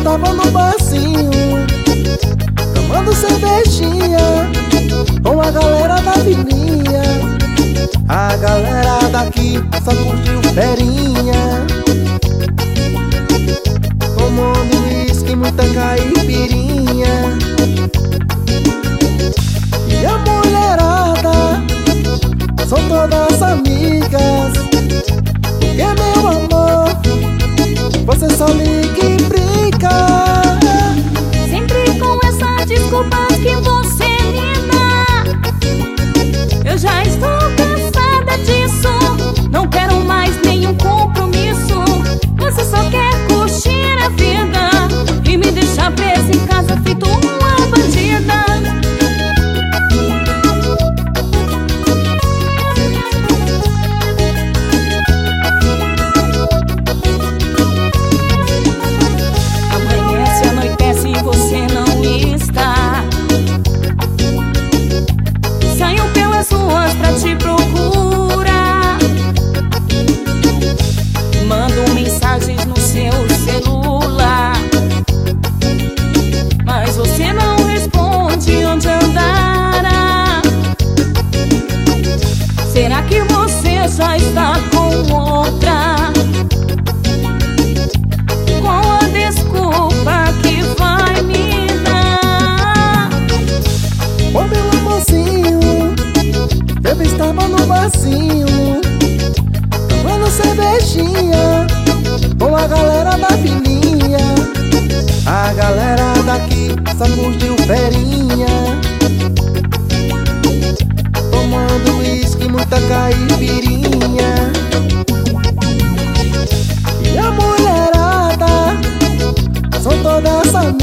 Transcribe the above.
estava no barzinho, tomando cervejinha com a galera da vilinha. A galera daqui só curtiu ferinha, tomando uísque, muita caipirinha. E a mulherada são todas amigas, porque meu amor, você só liga e brinca. Sempre com essa desculpa que você me dá. Eu já estou cansada disso, não quero mais nenhum compromisso. Você só quer curtir a vida e me deixar presa em casa feito uma bandida. Você não está. Saio pelas ruas pra te procurar, mando mensagens no seu celular, mas você não responde onde andará. Será que você já está com outra? Qual a desculpa que vai me dar? Ô meu amorzinho, eu estava no barzinho, tomando cervejinha com a galera da vilinha. A galera daqui só curtiu ferinha, tomando uísque, muita caipirinha. E a mulherada são todas amigas,